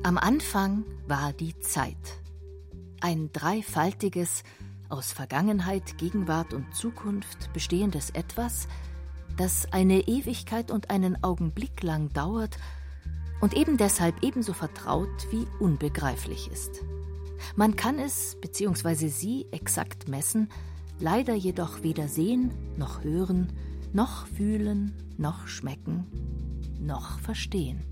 Am Anfang war die Zeit. Ein dreifaltiges, aus Vergangenheit, Gegenwart und Zukunft bestehendes Etwas, das eine Ewigkeit und einen Augenblick lang dauert und eben deshalb ebenso vertraut wie unbegreiflich ist. Man kann es bzw. sie exakt messen, leider jedoch weder sehen, noch hören, noch fühlen, noch schmecken, noch verstehen.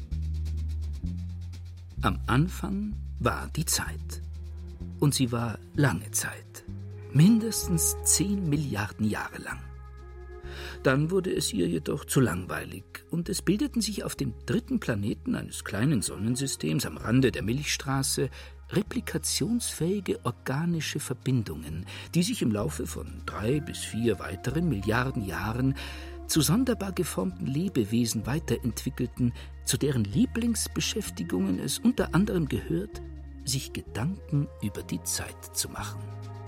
Am Anfang war die Zeit. Und sie war lange Zeit. Mindestens 10 Milliarden Jahre lang. Dann wurde es ihr jedoch zu langweilig und es bildeten sich auf dem 3. Planeten eines kleinen Sonnensystems am Rande der Milchstraße replikationsfähige organische Verbindungen, die sich im Laufe von 3 bis 4 weiteren Milliarden Jahren zu sonderbar geformten Lebewesen weiterentwickelten, zu deren Lieblingsbeschäftigungen es unter anderem gehört, sich Gedanken über die Zeit zu machen.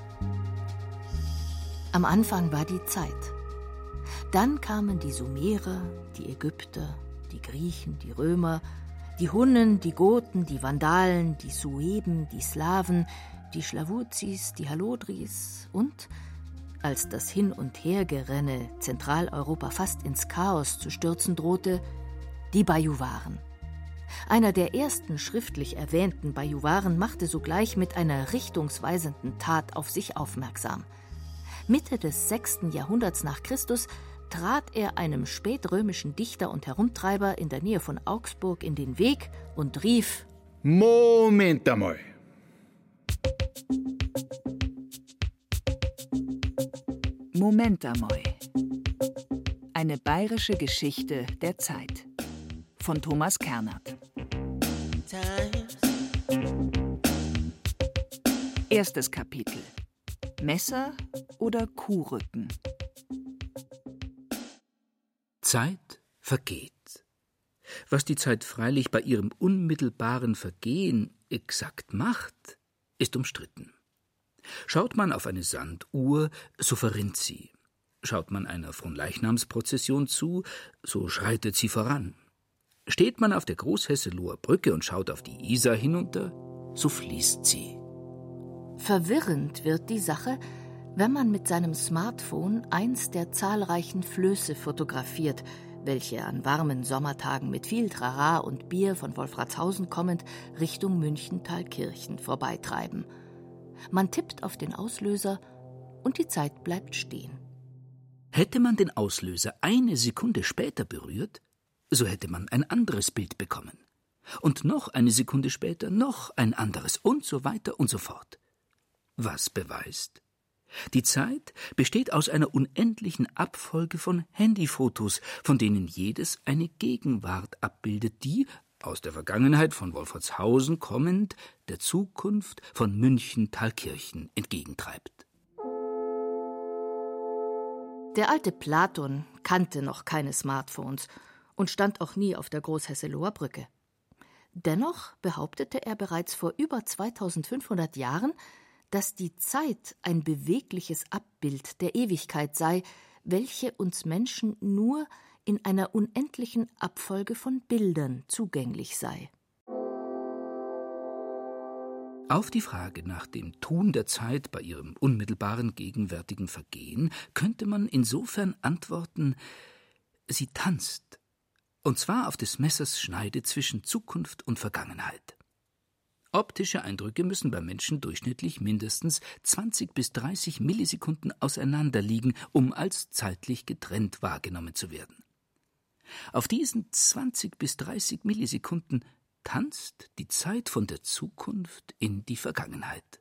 Am Anfang war die Zeit. Dann kamen die Sumerer, die Ägypter, die Griechen, die Römer, die Hunnen, die Goten, die Vandalen, die Sueben, die Slawen, die Schlawuzis, die Halodris und, als das Hin- und Hergerenne Zentraleuropa fast ins Chaos zu stürzen drohte, die Bajuwaren. Einer der ersten schriftlich erwähnten Bajuwaren machte sogleich mit einer richtungsweisenden Tat auf sich aufmerksam. Mitte des 6. Jahrhunderts nach Christus trat er einem spätrömischen Dichter und Herumtreiber in der Nähe von Augsburg in den Weg und rief: Moment einmal. Moment einmal. Eine bayerische Geschichte der Zeit von Thomas Kernert. Erstes Kapitel: Messer oder Kuhrücken. Zeit vergeht. Was die Zeit freilich bei ihrem unmittelbaren Vergehen exakt macht, ist umstritten. Schaut man auf eine Sanduhr, so verrinnt sie. Schaut man einer Fronleichnamsprozession zu, so schreitet sie voran. Steht man auf der Großhesseloher Brücke und schaut auf die Isar hinunter, so fließt sie. Verwirrend wird die Sache, wenn man mit seinem Smartphone eins der zahlreichen Flöße fotografiert, welche an warmen Sommertagen mit viel Trara und Bier von Wolfratshausen kommend Richtung München-Thalkirchen vorbeitreiben. Man tippt auf den Auslöser und die Zeit bleibt stehen. Hätte man den Auslöser eine Sekunde später berührt, so hätte man ein anderes Bild bekommen. Und noch eine Sekunde später noch ein anderes und so weiter und so fort. Was beweist? Die Zeit besteht aus einer unendlichen Abfolge von Handyfotos, von denen jedes eine Gegenwart abbildet, die, aus der Vergangenheit von Wolfratshausen kommend, der Zukunft von München-Thalkirchen entgegentreibt. Der alte Platon kannte noch keine Smartphones und stand auch nie auf der Großhesseloher Brücke. Dennoch behauptete er bereits vor über 2500 Jahren, dass die Zeit ein bewegliches Abbild der Ewigkeit sei, welche uns Menschen nur in einer unendlichen Abfolge von Bildern zugänglich sei. Auf die Frage nach dem Tun der Zeit bei ihrem unmittelbaren gegenwärtigen Vergehen könnte man insofern antworten: Sie tanzt, und zwar auf des Messers Schneide zwischen Zukunft und Vergangenheit. Optische Eindrücke müssen beim Menschen durchschnittlich mindestens 20 bis 30 Millisekunden auseinanderliegen, um als zeitlich getrennt wahrgenommen zu werden. Auf diesen 20 bis 30 Millisekunden tanzt die Zeit von der Zukunft in die Vergangenheit.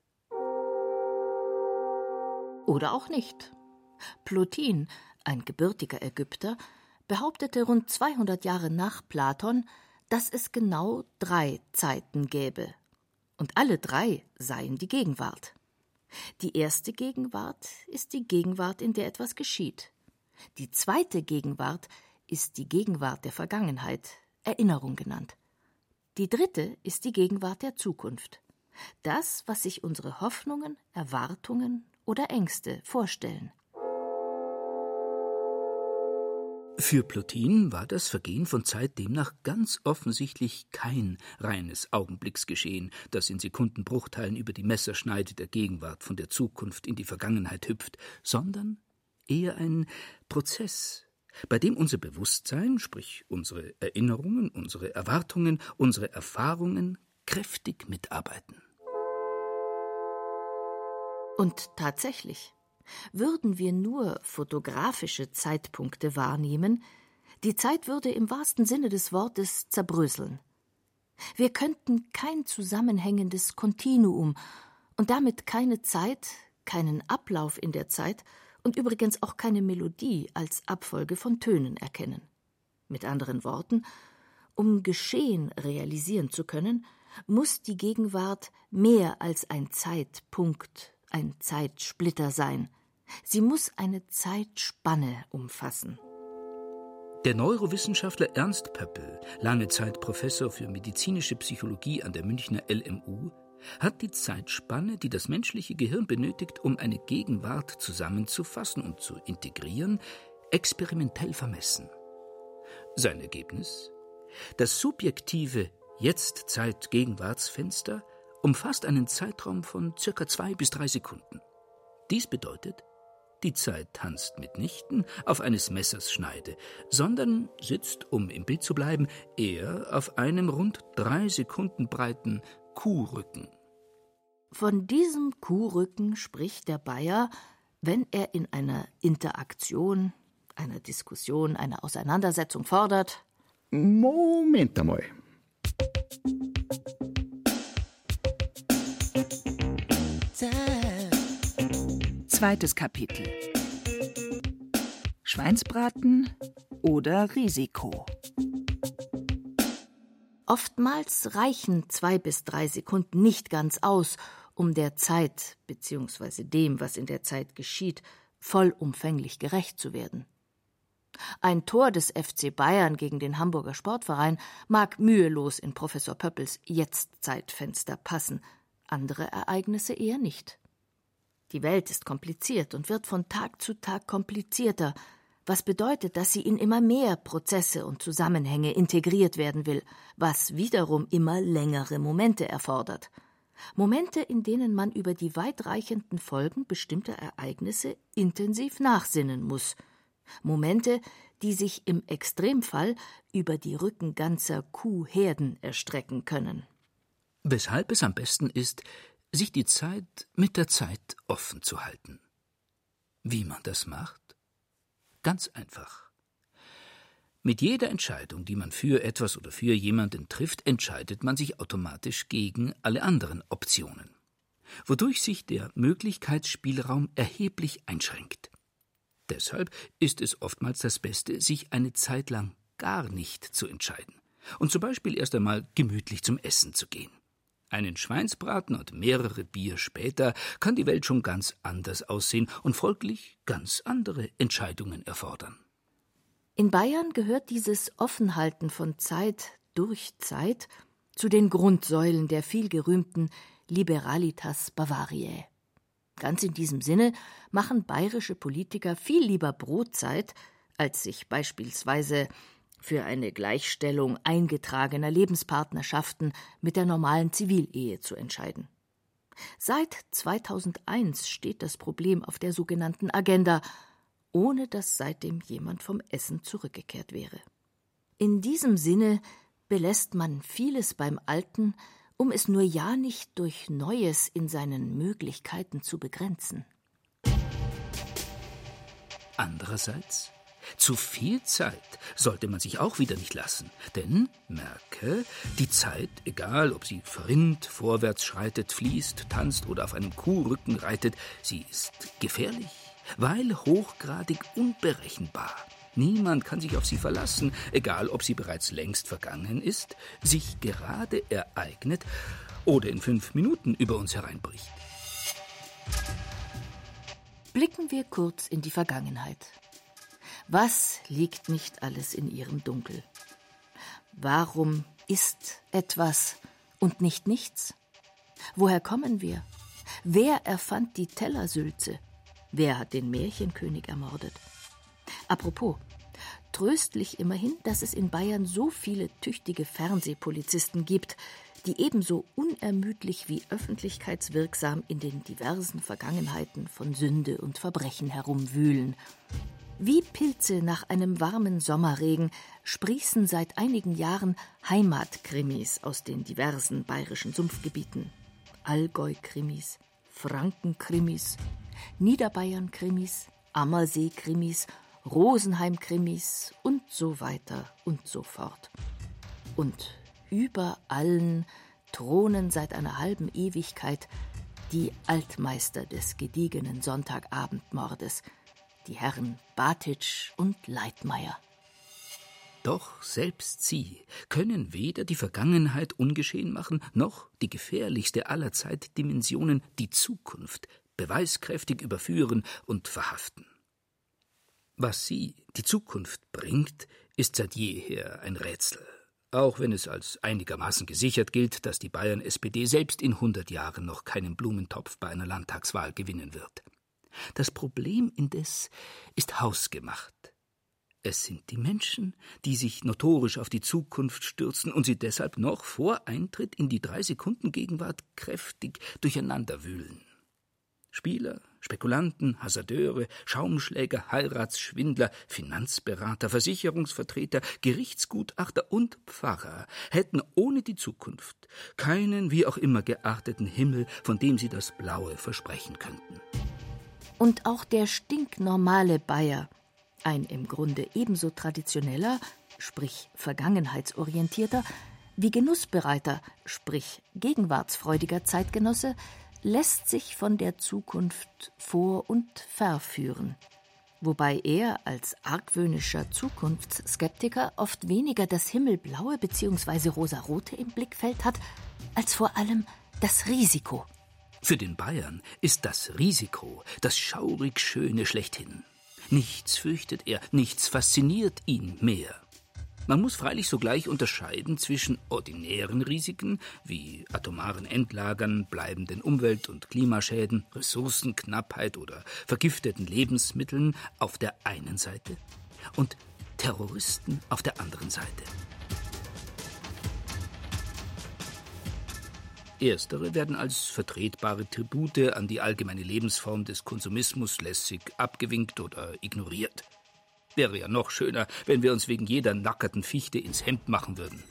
Oder auch nicht. Plotin, ein gebürtiger Ägypter, behauptete rund 200 Jahre nach Platon, dass es genau 3 Zeiten gäbe. Und alle 3 seien die Gegenwart. Die erste Gegenwart ist die Gegenwart, in der etwas geschieht. Die zweite Gegenwart ist die Gegenwart der Vergangenheit, Erinnerung genannt. Die dritte ist die Gegenwart der Zukunft. Das, was sich unsere Hoffnungen, Erwartungen oder Ängste vorstellen. Für Plotin war das Vergehen von Zeit demnach ganz offensichtlich kein reines Augenblicksgeschehen, das in Sekundenbruchteilen über die Messerschneide der Gegenwart von der Zukunft in die Vergangenheit hüpft, sondern eher ein Prozess, bei dem unser Bewusstsein, sprich unsere Erinnerungen, unsere Erwartungen, unsere Erfahrungen kräftig mitarbeiten. Und tatsächlich, würden wir nur fotografische Zeitpunkte wahrnehmen, die Zeit würde im wahrsten Sinne des Wortes zerbröseln. Wir könnten kein zusammenhängendes Kontinuum und damit keine Zeit, keinen Ablauf in der Zeit und übrigens auch keine Melodie als Abfolge von Tönen erkennen. Mit anderen Worten, um Geschehen realisieren zu können, muss die Gegenwart mehr als ein Zeitpunkt, ein Zeitsplitter sein. Sie muss eine Zeitspanne umfassen. Der Neurowissenschaftler Ernst Pöppel, lange Zeit Professor für medizinische Psychologie an der Münchner LMU, hat die Zeitspanne, die das menschliche Gehirn benötigt, um eine Gegenwart zusammenzufassen und zu integrieren, experimentell vermessen. Sein Ergebnis? Das subjektive Jetzt-Zeit-Gegenwartsfenster umfasst einen Zeitraum von ca. 2 bis 3 Sekunden. Dies bedeutet, die Zeit tanzt mitnichten auf eines Messers Schneide, sondern sitzt, um im Bild zu bleiben, eher auf einem rund 3 Sekunden breiten Kuhrücken. Von diesem Kuhrücken spricht der Bayer, wenn er in einer Interaktion, einer Diskussion, einer Auseinandersetzung fordert: Moment einmal. Zweites Kapitel. Schweinsbraten oder Risiko? Oftmals reichen 2 bis 3 Sekunden nicht ganz aus, um der Zeit bzw. dem, was in der Zeit geschieht, vollumfänglich gerecht zu werden. Ein Tor des FC Bayern gegen den Hamburger Sportverein mag mühelos in Professor Pöppels Jetzt-Zeitfenster passen, andere Ereignisse eher nicht. Die Welt ist kompliziert und wird von Tag zu Tag komplizierter, was bedeutet, dass sie in immer mehr Prozesse und Zusammenhänge integriert werden will, was wiederum immer längere Momente erfordert. Momente, in denen man über die weitreichenden Folgen bestimmter Ereignisse intensiv nachsinnen muss. Momente, die sich im Extremfall über die Rücken ganzer Kuhherden erstrecken können. Weshalb es am besten ist, sich die Zeit mit der Zeit offen zu halten. Wie man das macht? Ganz einfach. Mit jeder Entscheidung, die man für etwas oder für jemanden trifft, entscheidet man sich automatisch gegen alle anderen Optionen, wodurch sich der Möglichkeitsspielraum erheblich einschränkt. Deshalb ist es oftmals das Beste, sich eine Zeit lang gar nicht zu entscheiden und zum Beispiel erst einmal gemütlich zum Essen zu gehen. Einen Schweinsbraten und mehrere Bier später kann die Welt schon ganz anders aussehen und folglich ganz andere Entscheidungen erfordern. In Bayern gehört dieses Offenhalten von Zeit durch Zeit zu den Grundsäulen der vielgerühmten Liberalitas Bavariae. Ganz in diesem Sinne machen bayerische Politiker viel lieber Brotzeit, als sich beispielsweise für eine Gleichstellung eingetragener Lebenspartnerschaften mit der normalen Zivilehe zu entscheiden. Seit 2001 steht das Problem auf der sogenannten Agenda, ohne dass seitdem jemand vom Essen zurückgekehrt wäre. In diesem Sinne belässt man vieles beim Alten, um es nur ja nicht durch Neues in seinen Möglichkeiten zu begrenzen. Andererseits, zu viel Zeit sollte man sich auch wieder nicht lassen, denn, merke, die Zeit, egal ob sie verrinnt, vorwärts schreitet, fließt, tanzt oder auf einem Kuhrücken reitet, sie ist gefährlich, weil hochgradig unberechenbar. Niemand kann sich auf sie verlassen, egal ob sie bereits längst vergangen ist, sich gerade ereignet oder in 5 Minuten über uns hereinbricht. Blicken wir kurz in die Vergangenheit. Was liegt nicht alles in ihrem Dunkel? Warum ist etwas und nicht nichts? Woher kommen wir? Wer erfand die Tellersülze? Wer hat den Märchenkönig ermordet? Apropos, Tröstlich immerhin, dass es in Bayern so viele tüchtige Fernsehpolizisten gibt, die ebenso unermüdlich wie öffentlichkeitswirksam in den diversen Vergangenheiten von Sünde und Verbrechen herumwühlen. Wie Pilze nach einem warmen Sommerregen sprießen seit einigen Jahren Heimatkrimis aus den diversen bayerischen Sumpfgebieten. Allgäu-Krimis, Franken-Krimis, Niederbayern-Krimis, Ammersee-Krimis, Rosenheim-Krimis und so weiter und so fort. Und über allen thronen seit einer halben Ewigkeit die Altmeister des gediegenen Sonntagabendmordes, die Herren Batitsch und Leitmeier. Doch selbst sie können weder die Vergangenheit ungeschehen machen, noch die gefährlichste aller Zeitdimensionen, die Zukunft, beweiskräftig überführen und verhaften. Was sie, die Zukunft, bringt, ist seit jeher ein Rätsel. Auch wenn es als einigermaßen gesichert gilt, dass die Bayern-SPD selbst in 100 Jahren noch keinen Blumentopf bei einer Landtagswahl gewinnen wird. Das Problem indes ist hausgemacht. Es sind die Menschen, die sich notorisch auf die Zukunft stürzen und sie deshalb noch vor Eintritt in die 3-Sekunden-Gegenwart kräftig durcheinanderwühlen. Spieler, Spekulanten, Hasardeure, Schaumschläger, Heiratsschwindler, Finanzberater, Versicherungsvertreter, Gerichtsgutachter und Pfarrer hätten ohne die Zukunft keinen wie auch immer gearteten Himmel, von dem sie das Blaue versprechen könnten. Und auch der stinknormale Bayer, ein im Grunde ebenso traditioneller, sprich vergangenheitsorientierter, wie genussbereiter, sprich gegenwartsfreudiger Zeitgenosse, lässt sich von der Zukunft vor- und verführen. Wobei er als argwöhnischer Zukunftsskeptiker oft weniger das Himmelblaue bzw. Rosarote im Blickfeld hat, als vor allem das Risiko. Für den Bayern ist das Risiko das schaurig Schöne schlechthin. Nichts fürchtet er, nichts fasziniert ihn mehr. Man muss freilich sogleich unterscheiden zwischen ordinären Risiken wie atomaren Endlagern, bleibenden Umwelt- und Klimaschäden, Ressourcenknappheit oder vergifteten Lebensmitteln auf der einen Seite und Terroristen auf der anderen Seite. Erstere werden als vertretbare Tribute an die allgemeine Lebensform des Konsumismus lässig abgewinkt oder ignoriert. Wäre ja noch schöner, wenn wir uns wegen jeder nackerten Fichte ins Hemd machen würden.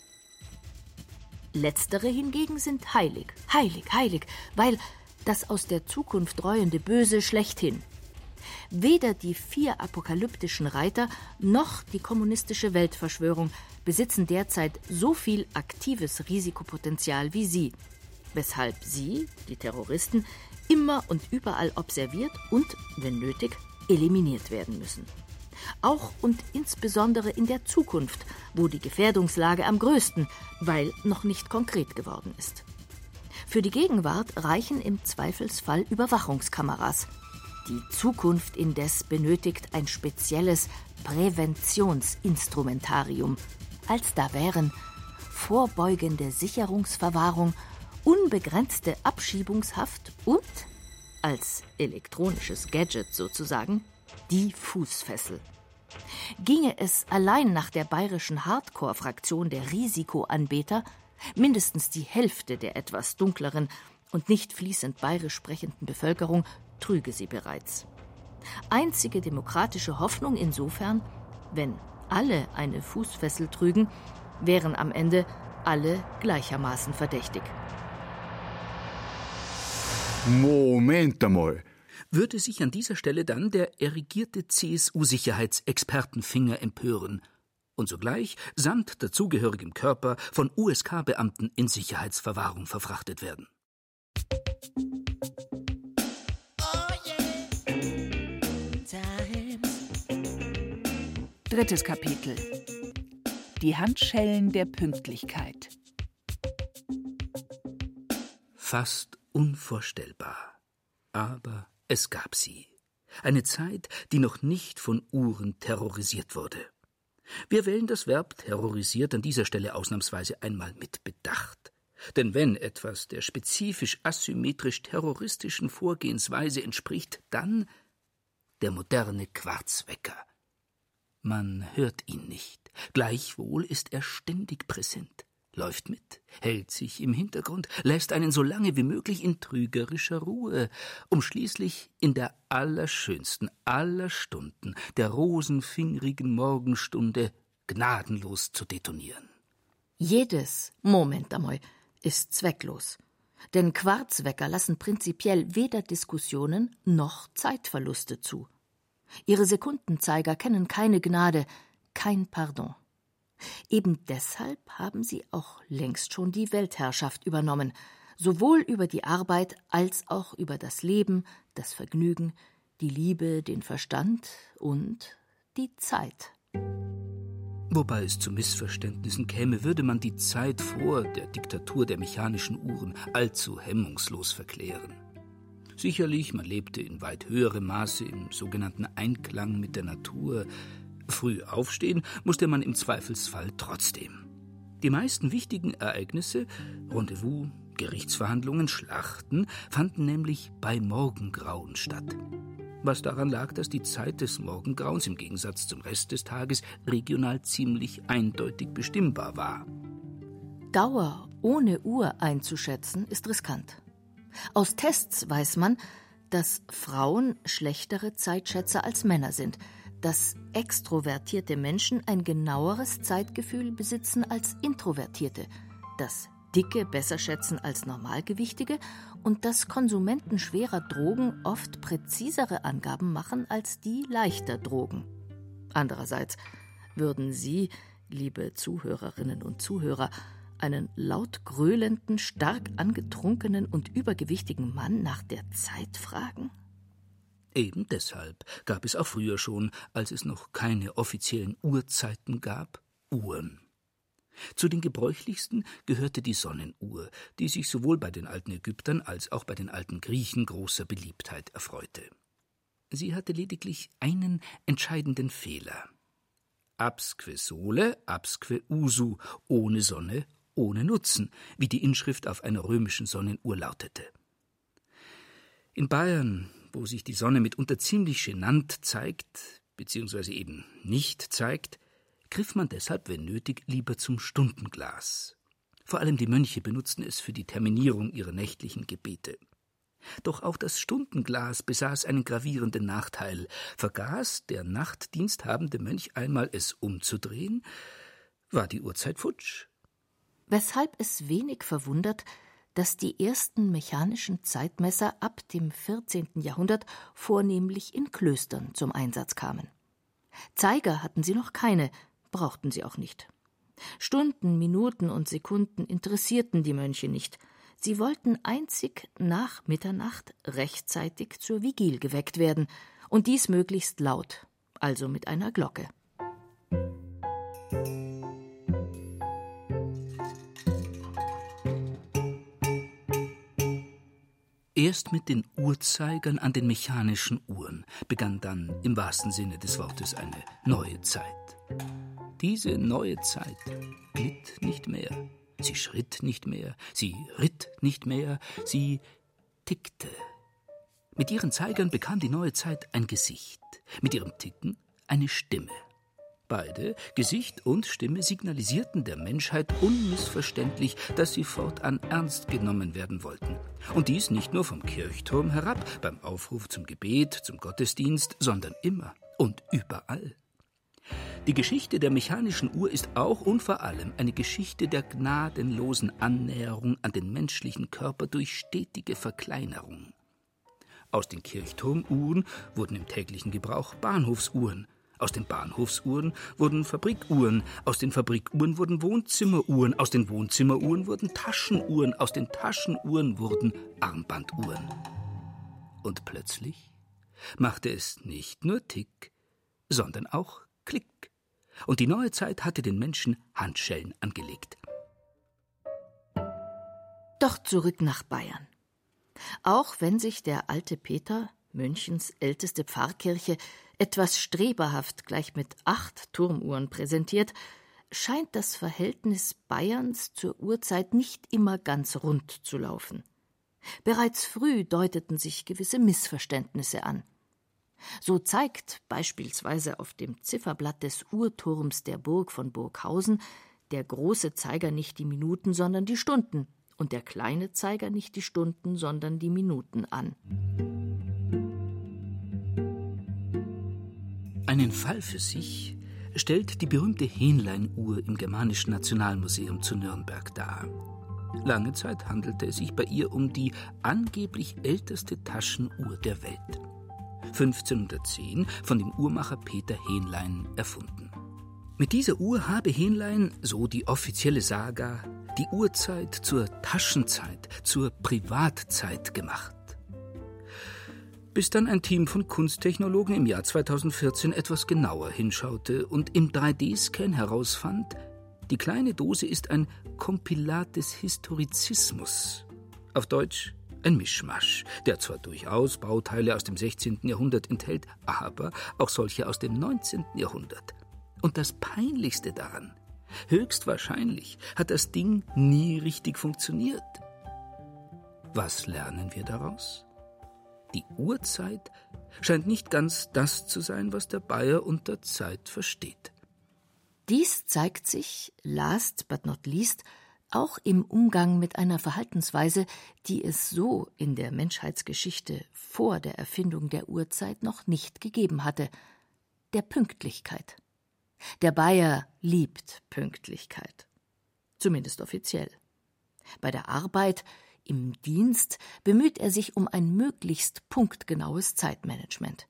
Letztere hingegen sind heilig, heilig, heilig, weil das aus der Zukunft reuende Böse schlechthin. Weder die 4 apokalyptischen Reiter noch die kommunistische Weltverschwörung besitzen derzeit so viel aktives Risikopotenzial wie sie, weshalb sie, die Terroristen, immer und überall observiert und, wenn nötig, eliminiert werden müssen. Auch und insbesondere in der Zukunft, wo die Gefährdungslage am größten, weil noch nicht konkret geworden ist. Für die Gegenwart reichen im Zweifelsfall Überwachungskameras. Die Zukunft indes benötigt ein spezielles Präventionsinstrumentarium, als da wären vorbeugende Sicherungsverwahrung, unbegrenzte Abschiebungshaft und, als elektronisches Gadget sozusagen, die Fußfessel. Ginge es allein nach der bayerischen Hardcore-Fraktion der Risikoanbeter, mindestens die Hälfte der etwas dunkleren und nicht fließend bayerisch sprechenden Bevölkerung trüge sie bereits. Einzige demokratische Hoffnung insofern, wenn alle eine Fußfessel trügen, wären am Ende alle gleichermaßen verdächtig. Moment einmal. Würde sich an dieser Stelle dann der erigierte CSU-Sicherheitsexpertenfinger empören und sogleich samt dazugehörigem Körper von USK-Beamten in Sicherheitsverwahrung verfrachtet werden. Drittes Kapitel. Die Handschellen der Pünktlichkeit. Fast unvorstellbar. Aber es gab sie. Eine Zeit, die noch nicht von Uhren terrorisiert wurde. Wir wählen das Verb terrorisiert an dieser Stelle ausnahmsweise einmal mit Bedacht. Denn wenn etwas der spezifisch asymmetrisch-terroristischen Vorgehensweise entspricht, dann der moderne Quarzwecker. Man hört ihn nicht. Gleichwohl ist er ständig präsent, läuft mit, hält sich im Hintergrund, lässt einen so lange wie möglich in trügerischer Ruhe, um schließlich in der allerschönsten aller Stunden, der rosenfingrigen Morgenstunde, gnadenlos zu detonieren. Jedes Moment einmal ist zwecklos. Denn Quarzwecker lassen prinzipiell weder Diskussionen noch Zeitverluste zu. Ihre Sekundenzeiger kennen keine Gnade, kein Pardon. Eben deshalb haben sie auch längst schon die Weltherrschaft übernommen, sowohl über die Arbeit als auch über das Leben, das Vergnügen, die Liebe, den Verstand und die Zeit. Wobei es zu Missverständnissen käme, würde man die Zeit vor der Diktatur der mechanischen Uhren allzu hemmungslos verklären. Sicherlich, man lebte in weit höherem Maße im sogenannten Einklang mit der Natur. Früh aufstehen musste man im Zweifelsfall trotzdem. Die meisten wichtigen Ereignisse, Rendezvous, Gerichtsverhandlungen, Schlachten, fanden nämlich bei Morgengrauen statt. Was daran lag, dass die Zeit des Morgengrauens im Gegensatz zum Rest des Tages regional ziemlich eindeutig bestimmbar war. Dauer ohne Uhr einzuschätzen, ist riskant. Aus Tests weiß man, dass Frauen schlechtere Zeitschätzer als Männer sind, dass extrovertierte Menschen ein genaueres Zeitgefühl besitzen als Introvertierte, dass Dicke besser schätzen als Normalgewichtige und dass Konsumenten schwerer Drogen oft präzisere Angaben machen als die leichter Drogen. Andererseits würden Sie, liebe Zuhörerinnen und Zuhörer, einen laut gröhlenden, stark angetrunkenen und übergewichtigen Mann nach der Zeit fragen? Eben deshalb gab es auch früher schon, als es noch keine offiziellen Uhrzeiten gab, Uhren. Zu den gebräuchlichsten gehörte die Sonnenuhr, die sich sowohl bei den alten Ägyptern als auch bei den alten Griechen großer Beliebtheit erfreute. Sie hatte lediglich einen entscheidenden Fehler. Absque sole, absque usu, ohne Sonne, ohne Nutzen, wie die Inschrift auf einer römischen Sonnenuhr lautete. In Bayern, wo sich die Sonne mitunter ziemlich genannt zeigt, beziehungsweise eben nicht zeigt, griff man deshalb, wenn nötig, lieber zum Stundenglas. Vor allem die Mönche benutzten es für die Terminierung ihrer nächtlichen Gebete. Doch auch das Stundenglas besaß einen gravierenden Nachteil. Vergaß der nachtdiensthabende Mönch einmal es umzudrehen, war die Uhrzeit futsch. Weshalb es wenig verwundert, dass die ersten mechanischen Zeitmesser ab dem 14. Jahrhundert vornehmlich in Klöstern zum Einsatz kamen. Zeiger hatten sie noch keine, brauchten sie auch nicht. Stunden, Minuten und Sekunden interessierten die Mönche nicht. Sie wollten einzig nach Mitternacht rechtzeitig zur Vigil geweckt werden, und dies möglichst laut, also mit einer Glocke. Erst mit den Uhrzeigern an den mechanischen Uhren begann dann im wahrsten Sinne des Wortes eine neue Zeit. Diese neue Zeit glitt nicht mehr, sie schritt nicht mehr, sie ritt nicht mehr, sie tickte. Mit ihren Zeigern bekam die neue Zeit ein Gesicht, mit ihrem Ticken eine Stimme. Beide, Gesicht und Stimme, signalisierten der Menschheit unmissverständlich, dass sie fortan ernst genommen werden wollten. Und dies nicht nur vom Kirchturm herab, beim Aufruf zum Gebet, zum Gottesdienst, sondern immer und überall. Die Geschichte der mechanischen Uhr ist auch und vor allem eine Geschichte der gnadenlosen Annäherung an den menschlichen Körper durch stetige Verkleinerung. Aus den Kirchturmuhren wurden im täglichen Gebrauch Bahnhofsuhren. Aus den Bahnhofsuhren wurden Fabrikuhren, aus den Fabrikuhren wurden Wohnzimmeruhren, aus den Wohnzimmeruhren wurden Taschenuhren, aus den Taschenuhren wurden Armbanduhren. Und plötzlich machte es nicht nur Tick, sondern auch Klick. Und die neue Zeit hatte den Menschen Handschellen angelegt. Doch zurück nach Bayern. Auch wenn sich der alte Peter, Münchens älteste Pfarrkirche, etwas streberhaft gleich mit 8 Turmuhren präsentiert, scheint das Verhältnis Bayerns zur Uhrzeit nicht immer ganz rund zu laufen. Bereits früh deuteten sich gewisse Missverständnisse an. So zeigt beispielsweise auf dem Zifferblatt des Uhrturms der Burg von Burghausen der große Zeiger nicht die Minuten, sondern die Stunden und der kleine Zeiger nicht die Stunden, sondern die Minuten an. Einen Fall für sich stellt die berühmte Hähnlein-Uhr im Germanischen Nationalmuseum zu Nürnberg dar. Lange Zeit handelte es sich bei ihr um die angeblich älteste Taschenuhr der Welt. 1510 von dem Uhrmacher Peter Hähnlein erfunden. Mit dieser Uhr habe Hähnlein, so die offizielle Saga, die Uhrzeit zur Taschenzeit, zur Privatzeit gemacht. Bis dann ein Team von Kunsttechnologen im Jahr 2014 etwas genauer hinschaute und im 3D-Scan herausfand, die kleine Dose ist ein Kompilat des Historizismus. Auf Deutsch ein Mischmasch, der zwar durchaus Bauteile aus dem 16. Jahrhundert enthält, aber auch solche aus dem 19. Jahrhundert. Und das Peinlichste daran: höchstwahrscheinlich hat das Ding nie richtig funktioniert. Was lernen wir daraus? Die Uhrzeit scheint nicht ganz das zu sein, was der Bayer unter Zeit versteht. Dies zeigt sich, last but not least, auch im Umgang mit einer Verhaltensweise, die es so in der Menschheitsgeschichte vor der Erfindung der Uhrzeit noch nicht gegeben hatte: der Pünktlichkeit. Der Bayer liebt Pünktlichkeit, zumindest offiziell. Bei der Arbeit, im Dienst, bemüht er sich um ein möglichst punktgenaues Zeitmanagement.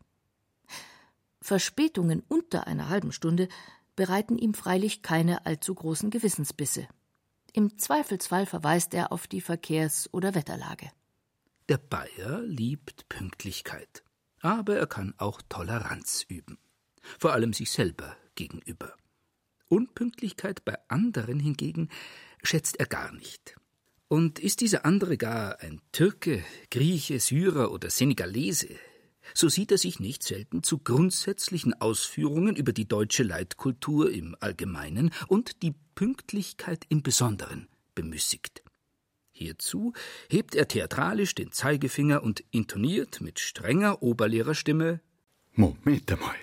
Verspätungen unter einer halben Stunde bereiten ihm freilich keine allzu großen Gewissensbisse. Im Zweifelsfall verweist er auf die Verkehrs- oder Wetterlage. Der Bayer liebt Pünktlichkeit, aber er kann auch Toleranz üben, vor allem sich selber gegenüber. Unpünktlichkeit bei anderen hingegen schätzt er gar nicht. Und ist dieser andere gar ein Türke, Grieche, Syrer oder Senegalese, so sieht er sich nicht selten zu grundsätzlichen Ausführungen über die deutsche Leitkultur im Allgemeinen und die Pünktlichkeit im Besonderen bemüßigt. Hierzu hebt er theatralisch den Zeigefinger und intoniert mit strenger Oberlehrerstimme: Moment einmal.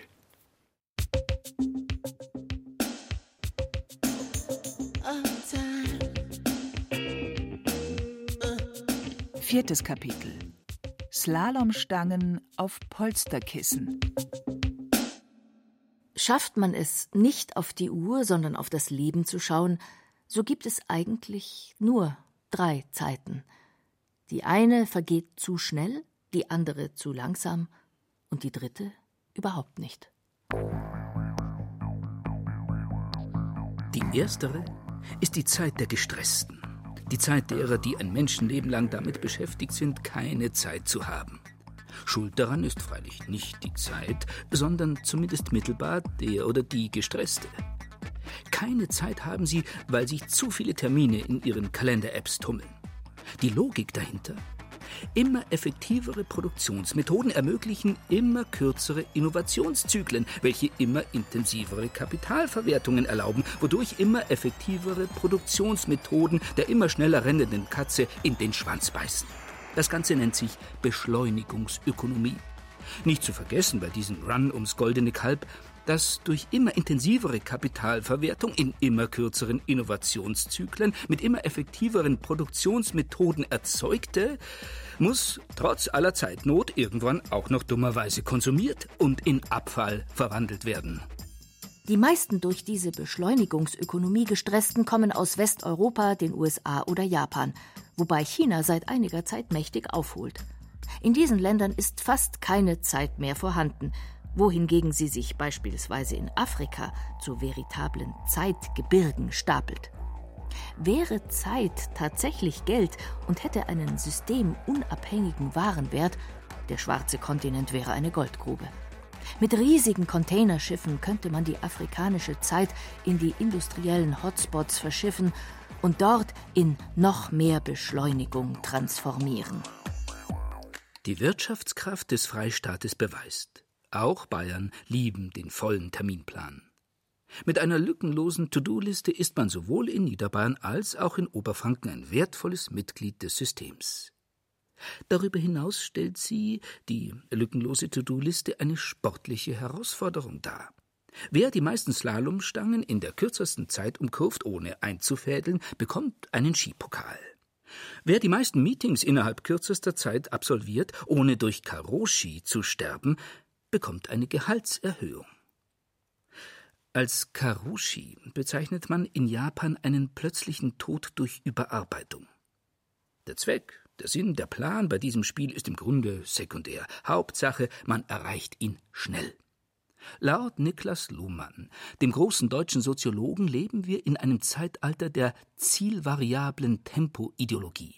Viertes Kapitel. Slalomstangen auf Polsterkissen. Schafft man es, nicht auf die Uhr, sondern auf das Leben zu schauen, so gibt es eigentlich nur 3 Zeiten. Die eine vergeht zu schnell, die andere zu langsam und die dritte überhaupt nicht. Die erstere ist die Zeit der Gestressten. Die Zeit derer, die ein Menschenleben lang damit beschäftigt sind, keine Zeit zu haben. Schuld daran ist freilich nicht die Zeit, sondern zumindest mittelbar der oder die Gestresste. Keine Zeit haben sie, weil sich zu viele Termine in ihren Kalender-Apps tummeln. Die Logik dahinter: immer effektivere Produktionsmethoden ermöglichen immer kürzere Innovationszyklen, welche immer intensivere Kapitalverwertungen erlauben, wodurch immer effektivere Produktionsmethoden der immer schneller rennenden Katze in den Schwanz beißen. Das Ganze nennt sich Beschleunigungsökonomie. Nicht zu vergessen bei diesem Run ums goldene Kalb, dass durch immer intensivere Kapitalverwertung in immer kürzeren Innovationszyklen mit immer effektiveren Produktionsmethoden erzeugte, muss trotz aller Zeitnot irgendwann auch noch dummerweise konsumiert und in Abfall verwandelt werden. Die meisten durch diese Beschleunigungsökonomie Gestressten kommen aus Westeuropa, den USA oder Japan, wobei China seit einiger Zeit mächtig aufholt. In diesen Ländern ist fast keine Zeit mehr vorhanden, wohingegen sie sich beispielsweise in Afrika zu veritablen Zeitgebirgen stapelt. Wäre Zeit tatsächlich Geld und hätte einen systemunabhängigen Warenwert, der schwarze Kontinent wäre eine Goldgrube. Mit riesigen Containerschiffen könnte man die afrikanische Zeit in die industriellen Hotspots verschiffen und dort in noch mehr Beschleunigung transformieren. Die Wirtschaftskraft des Freistaates beweist: auch Bayern lieben den vollen Terminplan. Mit einer lückenlosen To-Do-Liste ist man sowohl in Niederbayern als auch in Oberfranken ein wertvolles Mitglied des Systems. Darüber hinaus stellt sie, die lückenlose To-Do-Liste, eine sportliche Herausforderung dar. Wer die meisten Slalomstangen in der kürzesten Zeit umkurvt, ohne einzufädeln, bekommt einen Skipokal. Wer die meisten Meetings innerhalb kürzester Zeit absolviert, ohne durch Karoshi zu sterben, bekommt eine Gehaltserhöhung. Als Karoshi bezeichnet man in Japan einen plötzlichen Tod durch Überarbeitung. Der Zweck, der Sinn, der Plan bei diesem Spiel ist im Grunde sekundär. Hauptsache, man erreicht ihn schnell. Laut Niklas Luhmann, dem großen deutschen Soziologen, leben wir in einem Zeitalter der zielvariablen Tempo-Ideologie.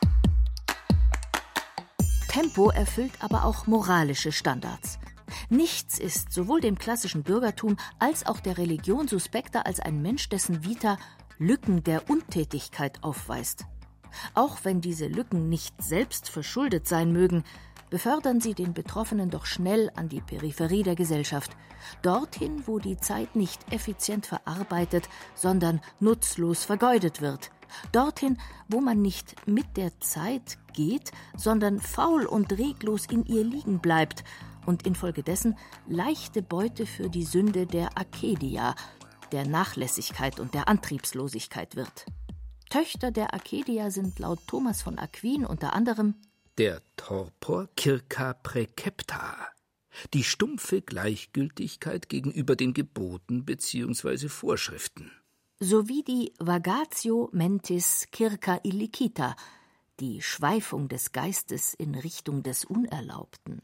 Tempo erfüllt aber auch moralische Standards. Nichts ist sowohl dem klassischen Bürgertum als auch der Religion suspekter als ein Mensch, dessen Vita Lücken der Untätigkeit aufweist. Auch wenn diese Lücken nicht selbst verschuldet sein mögen, befördern sie den Betroffenen doch schnell an die Peripherie der Gesellschaft. Dorthin, wo die Zeit nicht effizient verarbeitet, sondern nutzlos vergeudet wird. Dorthin, wo man nicht mit der Zeit geht, sondern faul und reglos in ihr liegen bleibt und infolgedessen leichte Beute für die Sünde der Akedia, der Nachlässigkeit und der Antriebslosigkeit wird. Töchter der Akedia sind laut Thomas von Aquin unter anderem der Torpor circa praecepta, die stumpfe Gleichgültigkeit gegenüber den Geboten bzw. Vorschriften, sowie die vagatio mentis circa illicita, die Schweifung des Geistes in Richtung des Unerlaubten.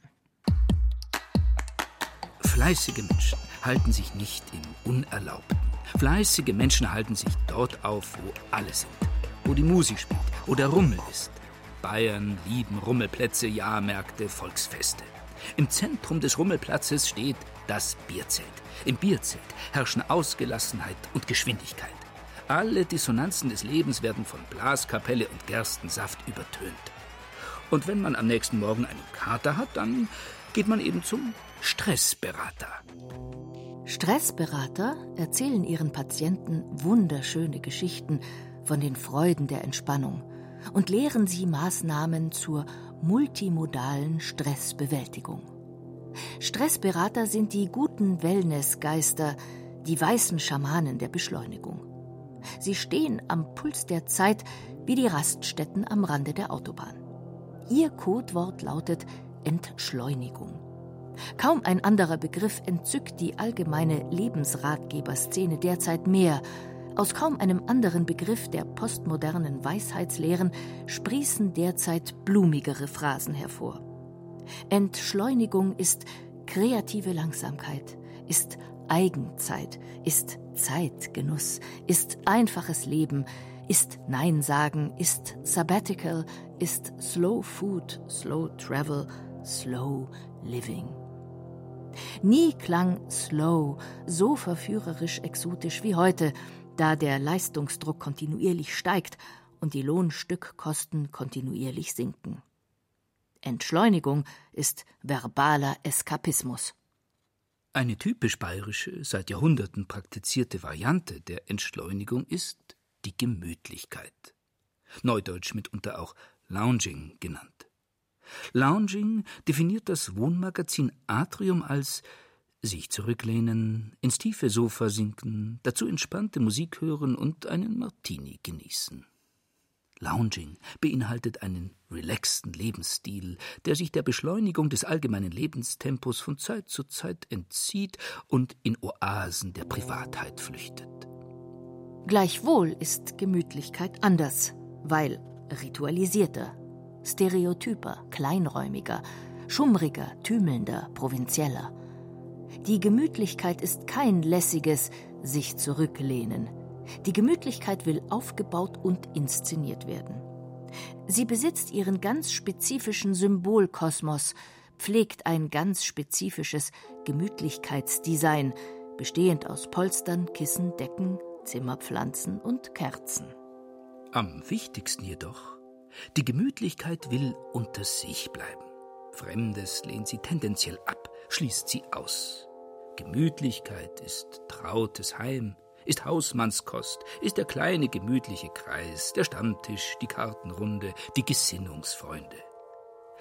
Fleißige Menschen halten sich nicht im Unerlaubten. Fleißige Menschen halten sich dort auf, wo alle sind, wo die Musik spielt, wo der Rummel ist. Bayern lieben Rummelplätze, Jahrmärkte, Volksfeste. Im Zentrum des Rummelplatzes steht das Bierzelt. Im Bierzelt herrschen Ausgelassenheit und Geschwindigkeit. Alle Dissonanzen des Lebens werden von Blaskapelle und Gerstensaft übertönt. Und wenn man am nächsten Morgen einen Kater hat, dann geht man eben zum Stressberater. Stressberater erzählen ihren Patienten wunderschöne Geschichten von den Freuden der Entspannung und lehren sie Maßnahmen zur multimodalen Stressbewältigung. Stressberater sind die guten Wellnessgeister, die weißen Schamanen der Beschleunigung. Sie stehen am Puls der Zeit wie die Raststätten am Rande der Autobahn. Ihr Codewort lautet Entschleunigung. Kaum ein anderer Begriff entzückt die allgemeine Lebensratgeberszene derzeit mehr. Aus kaum einem anderen Begriff der postmodernen Weisheitslehren sprießen derzeit blumigere Phrasen hervor. Entschleunigung ist kreative Langsamkeit, ist Eigenzeit, ist Zeitgenuss, ist einfaches Leben, ist Nein sagen, ist Sabbatical, ist Slow Food, Slow Travel, Slow Living. Nie klang Slow so verführerisch exotisch wie heute, da der Leistungsdruck kontinuierlich steigt und die Lohnstückkosten kontinuierlich sinken. Entschleunigung ist verbaler Eskapismus. Eine typisch bayerische, seit Jahrhunderten praktizierte Variante der Entschleunigung ist die Gemütlichkeit. Neudeutsch mitunter auch Lounging genannt. Lounging definiert das Wohnmagazin Atrium als sich zurücklehnen, ins tiefe Sofa sinken, dazu entspannte Musik hören und einen Martini genießen. Lounging beinhaltet einen relaxten Lebensstil, der sich der Beschleunigung des allgemeinen Lebenstempos von Zeit zu Zeit entzieht und in Oasen der Privatheit flüchtet. Gleichwohl ist Gemütlichkeit anders, weil ritualisierter, stereotyper, kleinräumiger, schummriger, tümelnder, provinzieller. Die Gemütlichkeit ist kein lässiges sich zurücklehnen. Die Gemütlichkeit will aufgebaut und inszeniert werden. Sie besitzt ihren ganz spezifischen Symbolkosmos, pflegt ein ganz spezifisches Gemütlichkeitsdesign, bestehend aus Polstern, Kissen, Decken, Zimmerpflanzen und Kerzen. Am wichtigsten jedoch: die Gemütlichkeit will unter sich bleiben. Fremdes lehnt sie tendenziell ab, schließt sie aus. Gemütlichkeit ist trautes Heim, ist Hausmannskost, ist der kleine gemütliche Kreis, der Stammtisch, die Kartenrunde, die Gesinnungsfreunde.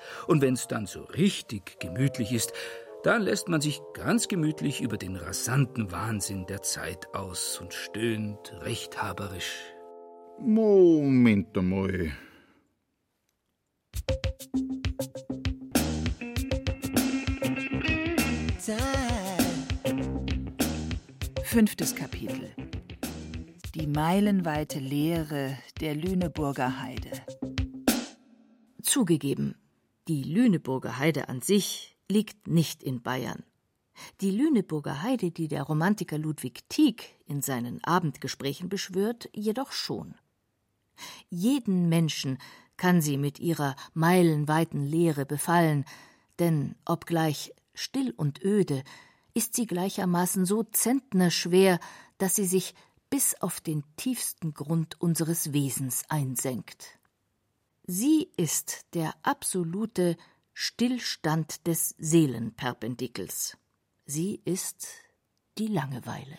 Und wenn's dann so richtig gemütlich ist, dann lässt man sich ganz gemütlich über den rasanten Wahnsinn der Zeit aus und stöhnt rechthaberisch. Moment einmal. Fünftes Kapitel. Die meilenweite Leere der Lüneburger Heide. Zugegeben, die Lüneburger Heide an sich liegt nicht in Bayern. Die Lüneburger Heide, die der Romantiker Ludwig Tieck in seinen Abendgesprächen beschwört, jedoch schon. Jeden Menschen kann sie mit ihrer meilenweiten Leere befallen, denn obgleich still und öde, ist sie gleichermaßen so zentnerschwer, dass sie sich bis auf den tiefsten Grund unseres Wesens einsenkt. Sie ist der absolute Stillstand des Seelenperpendikels. Sie ist die Langeweile.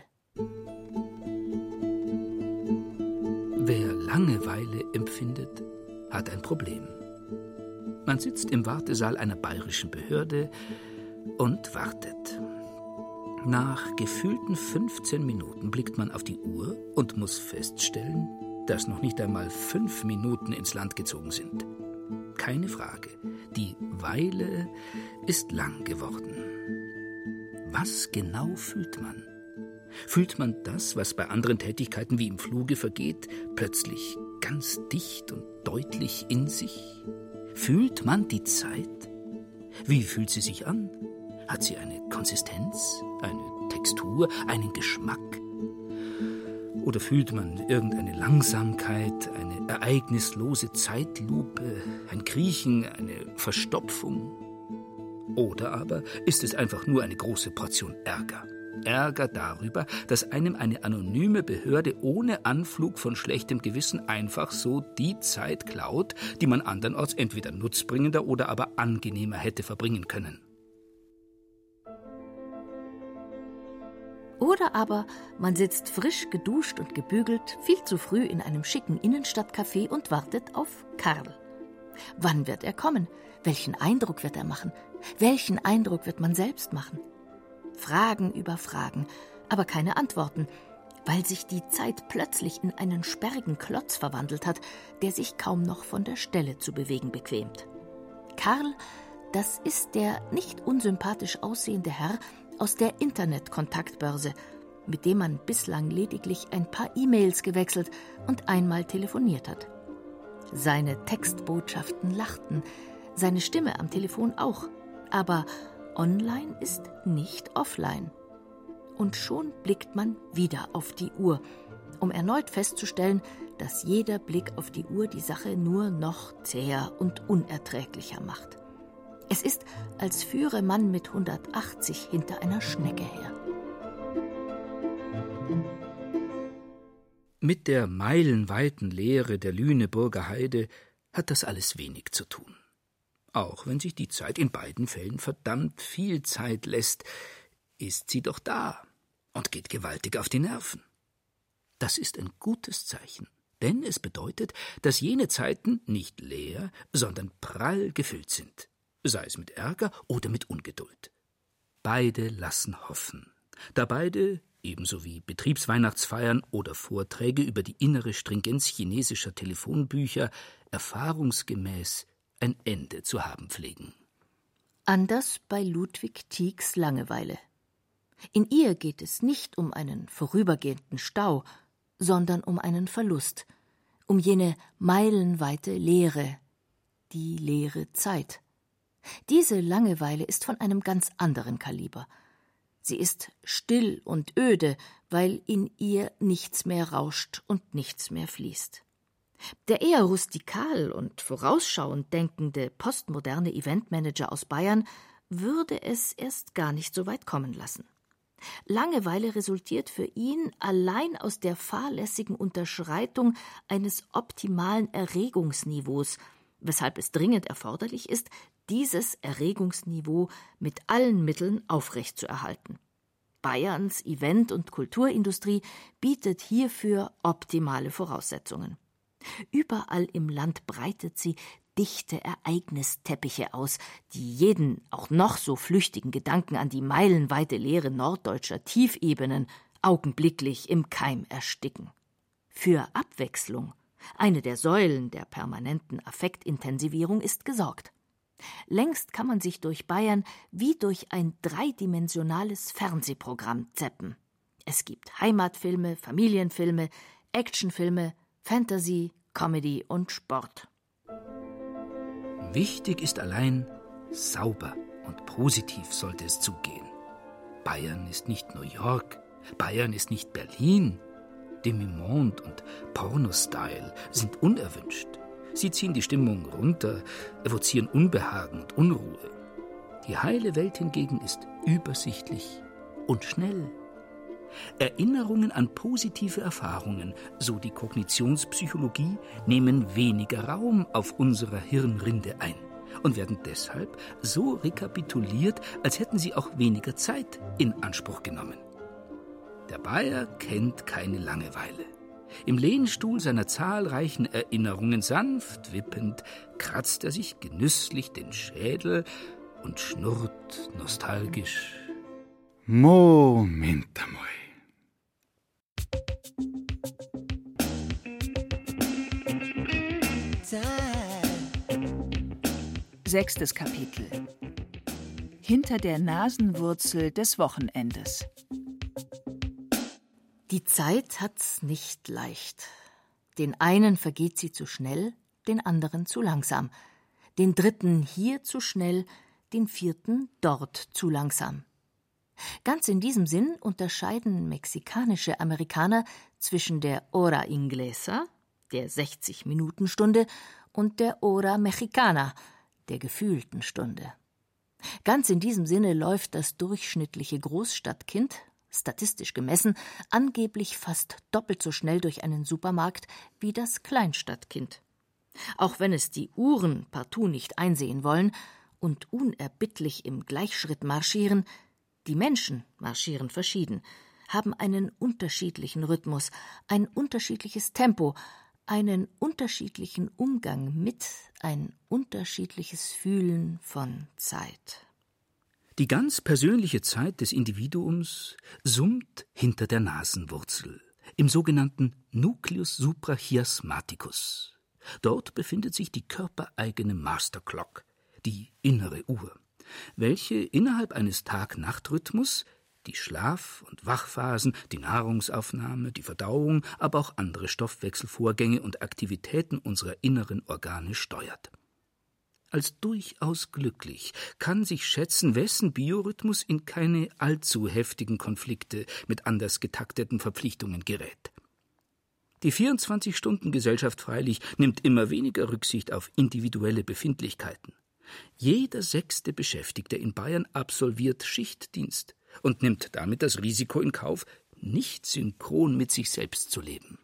Wer Langeweile empfindet, hat ein Problem. Man sitzt im Wartesaal einer bayerischen Behörde und wartet. Nach gefühlten 15 Minuten blickt man auf die Uhr und muss feststellen, dass noch nicht einmal 5 Minuten ins Land gezogen sind. Keine Frage, die Weile ist lang geworden. Was genau fühlt man? Fühlt man das, was bei anderen Tätigkeiten wie im Fluge vergeht, plötzlich ganz dicht und deutlich in sich? Fühlt man die Zeit? Wie fühlt sie sich an? Hat sie eine Konsistenz, eine Textur, einen Geschmack? Oder fühlt man irgendeine Langsamkeit, eine ereignislose Zeitlupe, ein Kriechen, eine Verstopfung? Oder aber ist es einfach nur eine große Portion Ärger? Ärger darüber, dass einem eine anonyme Behörde ohne Anflug von schlechtem Gewissen einfach so die Zeit klaut, die man andernorts entweder nutzbringender oder aber angenehmer hätte verbringen können. Oder aber man sitzt frisch geduscht und gebügelt, viel zu früh in einem schicken Innenstadtcafé und wartet auf Karl. Wann wird er kommen? Welchen Eindruck wird er machen? Welchen Eindruck wird man selbst machen? Fragen über Fragen, aber keine Antworten, weil sich die Zeit plötzlich in einen sperrigen Klotz verwandelt hat, der sich kaum noch von der Stelle zu bewegen bequemt. Karl, das ist der nicht unsympathisch aussehende Herr aus der Internet-Kontaktbörse, mit dem man bislang lediglich ein paar E-Mails gewechselt und einmal telefoniert hat. Seine Textbotschaften lachten, seine Stimme am Telefon auch, aber online ist nicht offline. Und schon blickt man wieder auf die Uhr, um erneut festzustellen, dass jeder Blick auf die Uhr die Sache nur noch zäher und unerträglicher macht. Es ist, als führe man mit 180 hinter einer Schnecke her. Mit der meilenweiten Leere der Lüneburger Heide hat das alles wenig zu tun. Auch wenn sich die Zeit in beiden Fällen verdammt viel Zeit lässt, ist sie doch da und geht gewaltig auf die Nerven. Das ist ein gutes Zeichen, denn es bedeutet, dass jene Zeiten nicht leer, sondern prall gefüllt sind, sei es mit Ärger oder mit Ungeduld. Beide lassen hoffen, da beide, ebenso wie Betriebsweihnachtsfeiern oder Vorträge über die innere Stringenz chinesischer Telefonbücher, erfahrungsgemäß ein Ende zu haben pflegen. Anders bei Ludwig Tiecks Langeweile. In ihr geht es nicht um einen vorübergehenden Stau, sondern um einen Verlust, um jene meilenweite Leere, die leere Zeit. Diese Langeweile ist von einem ganz anderen Kaliber. Sie ist still und öde, weil in ihr nichts mehr rauscht und nichts mehr fließt. Der eher rustikal und vorausschauend denkende postmoderne Eventmanager aus Bayern würde es erst gar nicht so weit kommen lassen. Langeweile resultiert für ihn allein aus der fahrlässigen Unterschreitung eines optimalen Erregungsniveaus, weshalb es dringend erforderlich ist, dieses Erregungsniveau mit allen Mitteln aufrechtzuerhalten. Bayerns Event- und Kulturindustrie bietet hierfür optimale Voraussetzungen. Überall im Land breitet sie dichte Ereignisteppiche aus, die jeden, auch noch so flüchtigen Gedanken an die meilenweite Leere norddeutscher Tiefebenen augenblicklich im Keim ersticken. Für Abwechslung, eine der Säulen der permanenten Affektintensivierung, ist gesorgt. Längst kann man sich durch Bayern wie durch ein dreidimensionales Fernsehprogramm zeppen. Es gibt Heimatfilme, Familienfilme, Actionfilme, Fantasy, Comedy und Sport. Wichtig ist allein, sauber und positiv sollte es zugehen. Bayern ist nicht New York, Bayern ist nicht Berlin. Demi-Monde und Porno-Style sind unerwünscht. Sie ziehen die Stimmung runter, evozieren Unbehagen und Unruhe. Die heile Welt hingegen ist übersichtlich und schnell. Erinnerungen an positive Erfahrungen, so die Kognitionspsychologie, nehmen weniger Raum auf unserer Hirnrinde ein und werden deshalb so rekapituliert, als hätten sie auch weniger Zeit in Anspruch genommen. Der Bayer kennt keine Langeweile. Im Lehnstuhl seiner zahlreichen Erinnerungen sanft wippend kratzt er sich genüsslich den Schädel und schnurrt nostalgisch. Moment einmal. Sechstes Kapitel. Hinter der Nasenwurzel des Wochenendes. Die Zeit hat's nicht leicht. Den einen vergeht sie zu schnell, den anderen zu langsam. Den dritten hier zu schnell, den vierten dort zu langsam. Ganz in diesem Sinn unterscheiden mexikanische Amerikaner zwischen der Hora Inglesa, der 60-Minuten-Stunde, und der Hora Mexicana, der gefühlten Stunde. Ganz in diesem Sinne läuft das durchschnittliche Großstadtkind, statistisch gemessen, angeblich fast doppelt so schnell durch einen Supermarkt wie das Kleinstadtkind. Auch wenn es die Uhren partout nicht einsehen wollen und unerbittlich im Gleichschritt marschieren, die Menschen marschieren verschieden, haben einen unterschiedlichen Rhythmus, ein unterschiedliches Tempo, einen unterschiedlichen Umgang mit, ein unterschiedliches Fühlen von Zeit. Die ganz persönliche Zeit des Individuums summt hinter der Nasenwurzel, im sogenannten Nucleus suprachiasmaticus. Dort befindet sich die körpereigene Master Clock, die innere Uhr, welche innerhalb eines Tag-Nacht-Rhythmus die Schlaf- und Wachphasen, die Nahrungsaufnahme, die Verdauung, aber auch andere Stoffwechselvorgänge und Aktivitäten unserer inneren Organe steuert. Als durchaus glücklich kann sich schätzen, wessen Biorhythmus in keine allzu heftigen Konflikte mit anders getakteten Verpflichtungen gerät. Die 24-Stunden-Gesellschaft freilich nimmt immer weniger Rücksicht auf individuelle Befindlichkeiten. Jeder 6. Beschäftigte in Bayern absolviert Schichtdienst und nimmt damit das Risiko in Kauf, nicht synchron mit sich selbst zu leben.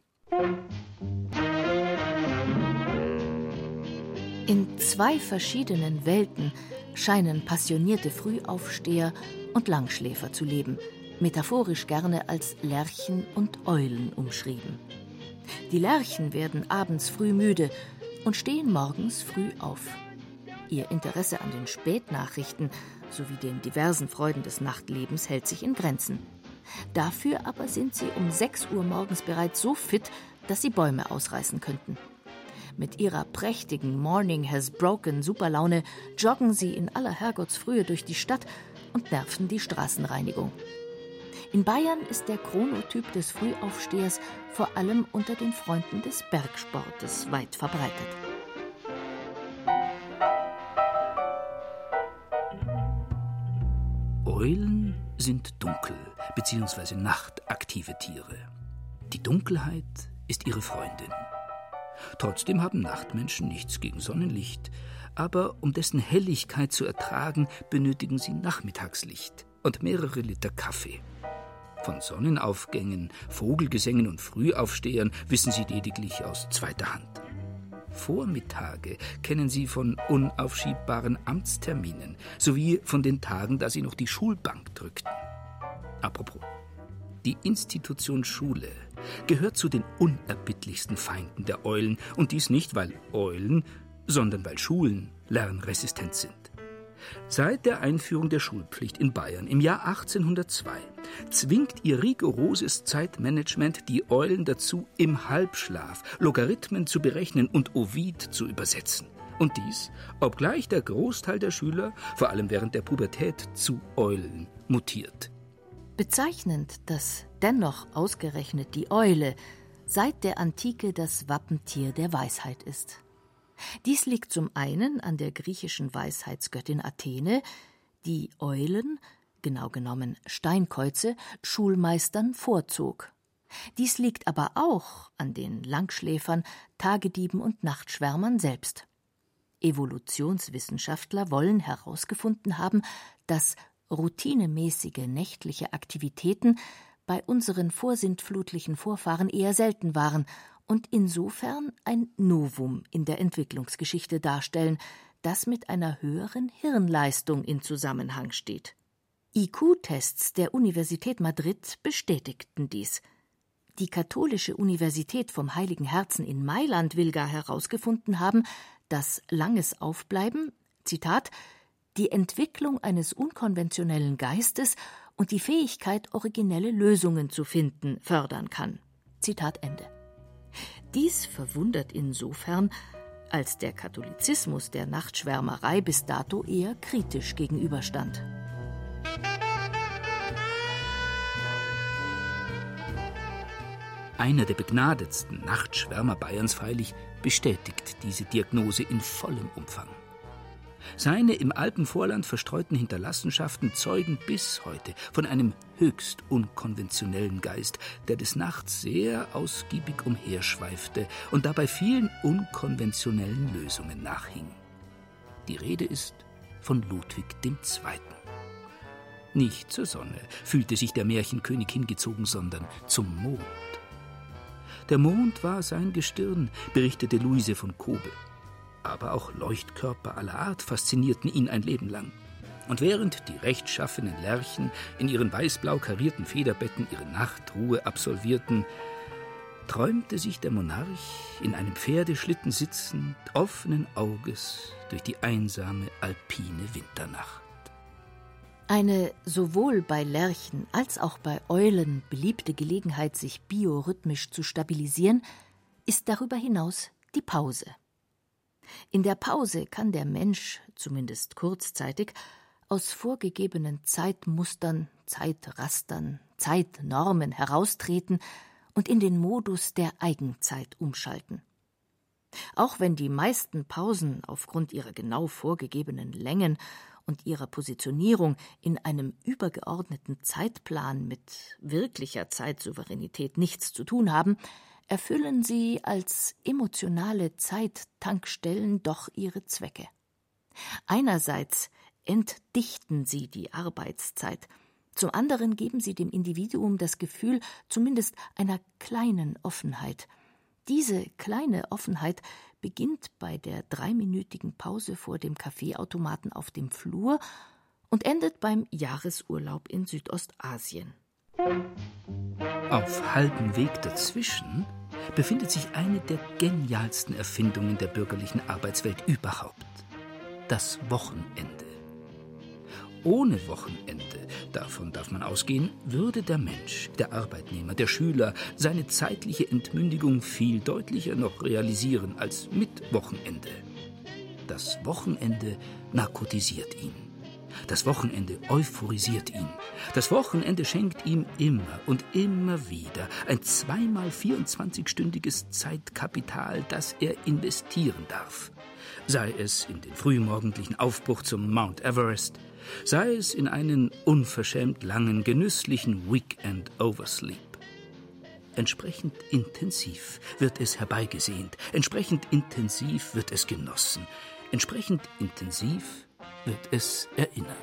In zwei verschiedenen Welten scheinen passionierte Frühaufsteher und Langschläfer zu leben, metaphorisch gerne als Lerchen und Eulen umschrieben. Die Lerchen werden abends früh müde und stehen morgens früh auf. Ihr Interesse an den Spätnachrichten sowie den diversen Freuden des Nachtlebens hält sich in Grenzen. Dafür aber sind sie um 6 Uhr morgens bereits so fit, dass sie Bäume ausreißen könnten. Mit ihrer prächtigen Morning has broken Superlaune joggen sie in aller Herrgottsfrühe durch die Stadt und nerven die Straßenreinigung. In Bayern ist der Chronotyp des Frühaufstehers vor allem unter den Freunden des Bergsportes weit verbreitet. Eulen sind dunkel- bzw. nachtaktive Tiere. Die Dunkelheit ist ihre Freundin. Trotzdem haben Nachtmenschen nichts gegen Sonnenlicht, aber um dessen Helligkeit zu ertragen, benötigen sie Nachmittagslicht und mehrere Liter Kaffee. Von Sonnenaufgängen, Vogelgesängen und Frühaufstehern wissen sie lediglich aus zweiter Hand. Vormittage kennen sie von unaufschiebbaren Amtsterminen sowie von den Tagen, da sie noch die Schulbank drückten. Apropos, die Institution Schule gehört zu den unerbittlichsten Feinden der Eulen, und dies nicht, weil Eulen sondern weil Schulen lernresistent sind. Seit der Einführung der Schulpflicht in Bayern im Jahr 1802 zwingt ihr rigoroses Zeitmanagement die Eulen dazu, im Halbschlaf Logarithmen zu berechnen und Ovid zu übersetzen. Und dies, obgleich der Großteil der Schüler, vor allem während der Pubertät, zu Eulen mutiert. Bezeichnend, dass dennoch ausgerechnet die Eule seit der Antike das Wappentier der Weisheit ist. Dies liegt zum einen an der griechischen Weisheitsgöttin Athene, die Eulen, genau genommen Steinkäuze, Schulmeistern vorzog. Dies liegt aber auch an den Langschläfern, Tagedieben und Nachtschwärmern selbst. Evolutionswissenschaftler wollen herausgefunden haben, dass routinemäßige nächtliche Aktivitäten bei unseren vorsintflutlichen Vorfahren eher selten waren und insofern ein Novum in der Entwicklungsgeschichte darstellen, das mit einer höheren Hirnleistung in Zusammenhang steht. IQ-Tests der Universität Madrid bestätigten dies. Die Katholische Universität vom Heiligen Herzen in Mailand will gar herausgefunden haben, dass langes Aufbleiben, Zitat, die Entwicklung eines unkonventionellen Geistes und die Fähigkeit, originelle Lösungen zu finden, fördern kann. Zitat Ende. Dies verwundert insofern, als der Katholizismus der Nachtschwärmerei bis dato eher kritisch gegenüberstand. Einer der begnadetsten Nachtschwärmer Bayerns freilich bestätigt diese Diagnose in vollem Umfang. Seine im Alpenvorland verstreuten Hinterlassenschaften zeugen bis heute von einem höchst unkonventionellen Geist, der des Nachts sehr ausgiebig umherschweifte und dabei vielen unkonventionellen Lösungen nachhing. Die Rede ist von Ludwig II. Nicht zur Sonne fühlte sich der Märchenkönig hingezogen, sondern zum Mond. Der Mond war sein Gestirn, berichtete Luise von Kobel. Aber auch Leuchtkörper aller Art faszinierten ihn ein Leben lang. Und während die rechtschaffenen Lerchen in ihren weißblau karierten Federbetten ihre Nachtruhe absolvierten, träumte sich der Monarch in einem Pferdeschlitten sitzend, offenen Auges durch die einsame alpine Winternacht. Eine sowohl bei Lerchen als auch bei Eulen beliebte Gelegenheit, sich biorhythmisch zu stabilisieren, ist darüber hinaus die Pause. In der Pause kann der Mensch, zumindest kurzzeitig, aus vorgegebenen Zeitmustern, Zeitrastern, Zeitnormen heraustreten und in den Modus der Eigenzeit umschalten. Auch wenn die meisten Pausen aufgrund ihrer genau vorgegebenen Längen und ihrer Positionierung in einem übergeordneten Zeitplan mit wirklicher Zeitsouveränität nichts zu tun haben, erfüllen sie als emotionale Zeittankstellen doch ihre Zwecke. Einerseits entdichten sie die Arbeitszeit, zum anderen geben sie dem Individuum das Gefühl zumindest einer kleinen Offenheit. Diese kleine Offenheit beginnt bei der 3-minütigen Pause vor dem Kaffeeautomaten auf dem Flur und endet beim Jahresurlaub in Südostasien. Auf halbem Weg dazwischen befindet sich eine der genialsten Erfindungen der bürgerlichen Arbeitswelt überhaupt: das Wochenende. Ohne Wochenende, davon darf man ausgehen, würde der Mensch, der Arbeitnehmer, der Schüler seine zeitliche Entmündigung viel deutlicher noch realisieren als mit Wochenende. Das Wochenende narkotisiert ihn. Das Wochenende euphorisiert ihn. Das Wochenende schenkt ihm immer und immer wieder ein 2x24-stündiges Zeitkapital, das er investieren darf. Sei es in den frühmorgendlichen Aufbruch zum Mount Everest, sei es in einen unverschämt langen, genüsslichen Weekend-Oversleep. Entsprechend intensiv wird es herbeigesehnt, entsprechend intensiv wird es genossen, entsprechend intensiv wird es erinnert.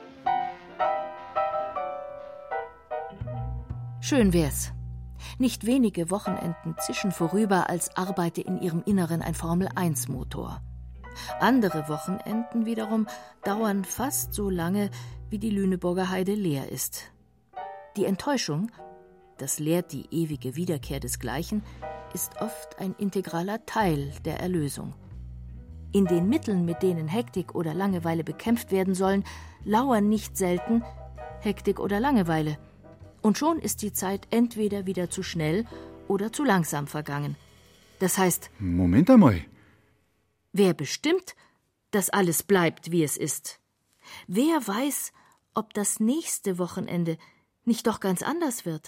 Schön wär's. Nicht wenige Wochenenden zischen vorüber, als arbeite in ihrem Inneren ein Formel-1-Motor. Andere Wochenenden wiederum dauern fast so lange, wie die Lüneburger Heide leer ist. Die Enttäuschung, das lehrt die ewige Wiederkehr desgleichen, ist oft ein integraler Teil der Erlösung. In den Mitteln, mit denen Hektik oder Langeweile bekämpft werden sollen, lauern nicht selten Hektik oder Langeweile. Und schon ist die Zeit entweder wieder zu schnell oder zu langsam vergangen. Das heißt, Moment einmal. wer bestimmt, dass alles bleibt, wie es ist? Wer weiß, ob das nächste Wochenende nicht doch ganz anders wird?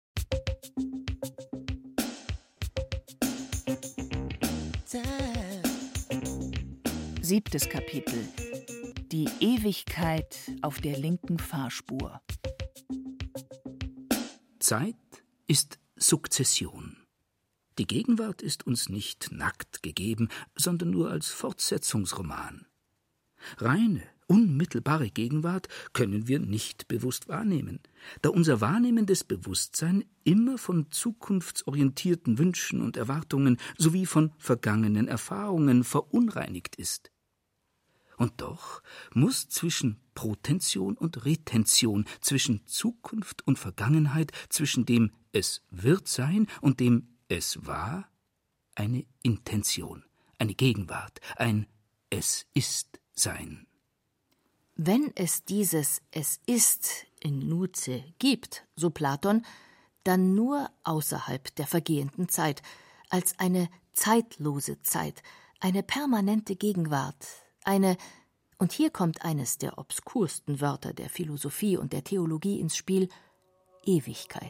7. Kapitel. Die Ewigkeit auf der linken Fahrspur. Zeit ist Sukzession. Die Gegenwart ist uns nicht nackt gegeben, sondern nur als Fortsetzungsroman. Reine, unmittelbare Gegenwart können wir nicht bewusst wahrnehmen, da unser wahrnehmendes Bewusstsein immer von zukunftsorientierten Wünschen und Erwartungen sowie von vergangenen Erfahrungen verunreinigt ist. Und doch muss zwischen Protention und Retention, zwischen Zukunft und Vergangenheit, zwischen dem Es wird sein und dem Es war, eine Intention, eine Gegenwart, ein Es ist sein. Wenn es dieses Es ist in Nuce gibt, so Platon, dann nur außerhalb der vergehenden Zeit, als eine zeitlose Zeit, eine permanente Gegenwart, eine, und hier kommt eines der obskursten Wörter der Philosophie und der Theologie ins Spiel, Ewigkeit.